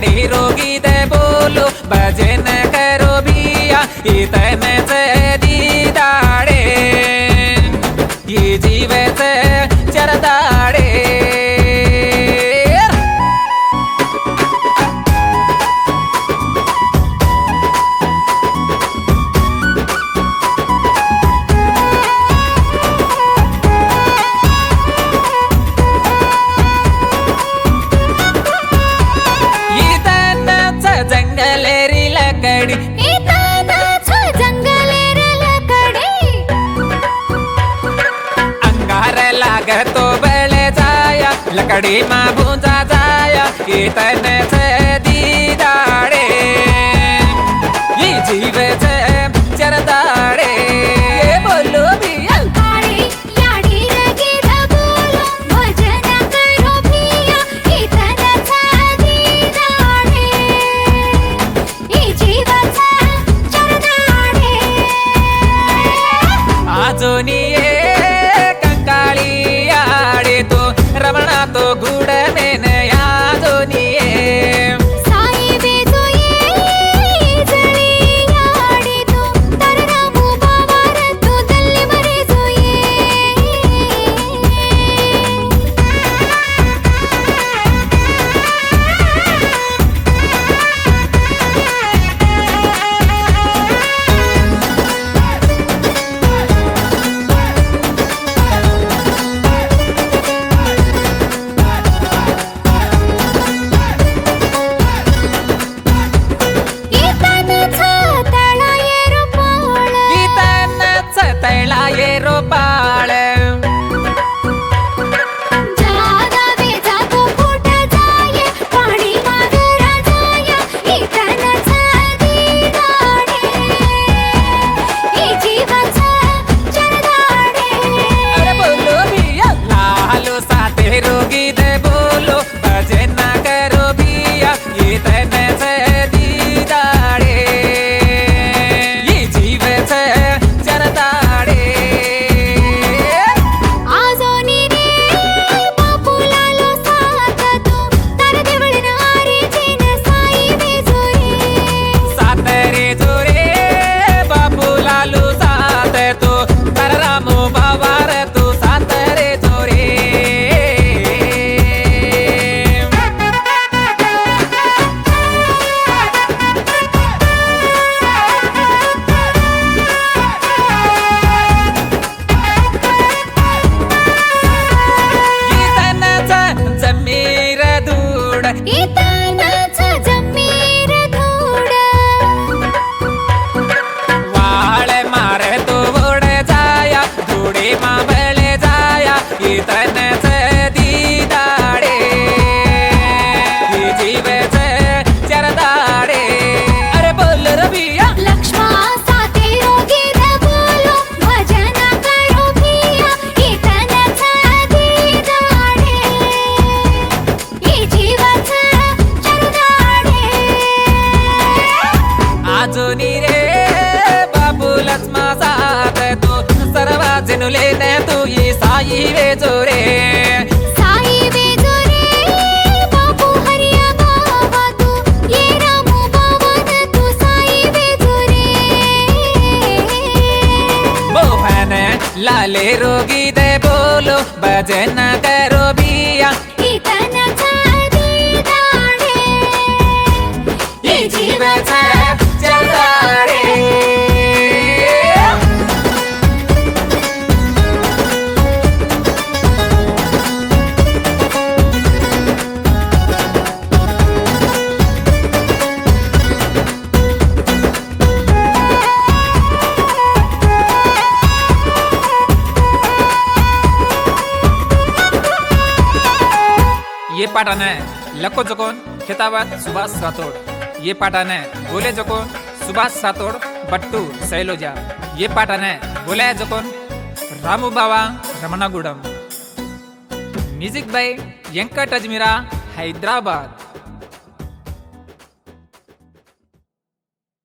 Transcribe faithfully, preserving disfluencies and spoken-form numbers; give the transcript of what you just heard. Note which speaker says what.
Speaker 1: दाढ़ी रोगी दे बोलो भजन करो भिया इतने से दी दाड़े ये जीवे से चर दाड़े जंगलेरी लकड़ी
Speaker 2: जंगलेरी लकड़ी
Speaker 1: अंगार लागे तो बले जाया लकड़ी माँ भूंजा जाया इतने से दी दाड़े ये जीवे से चर दाड़े ये बोलो भैया आजोनिये कंकाली आड़े तो रमणा तो गुड़ में नया जोनिये
Speaker 2: साई बेजोये जली आड़े तो तरनामु बावार तो दल्ले मरे जोये
Speaker 1: ये रोपाल
Speaker 2: जादा बेजा तो फूट जाए पानी मागरा जाए इतना छादी दाड़े ये जीवन से चर दाड़े
Speaker 1: अरे बोलो भैया लालो साथे रोगी दे बोलो भजन करो भैया ये तने से दी दाड़े ये जीवे से चर दाड़े
Speaker 2: इतनाच जमीर धूड
Speaker 1: वाळ मारे तो ओढ जाया धुडे मा बळे जाया इतनेच दी दाडे ही जीवेच चर दाडे अरे बोल रबिया
Speaker 2: लक्ष्मा साथे रोगी रे बोलो भजन करो भिया इतनेच दी दाडे ही जीवाच
Speaker 1: आजोनी रे बाबूलच माझात तो सर्वा जनुले ने तू ये साई वे जोरे
Speaker 2: साई वे जोरे बाबू हरिया बाबा तू ये रामू बाबा तू साई वे जोरे
Speaker 1: मोहन लाले रोगी दे बोलो भजन करो भिया
Speaker 2: इतना छादी दाड़े
Speaker 1: ये जीवच चर दाड़े ये पाठान आहे लको जकोन खिताबात सुभाष राठोड ये पाठान आहे बोले जकोन सुभाष राठोड बट्टू सैलोजा ये पाठान आहे बोले जकोन रामू बाबा रमणागुडम म्युझिक बाय व्यंकट अजमीरा हैदराबाद।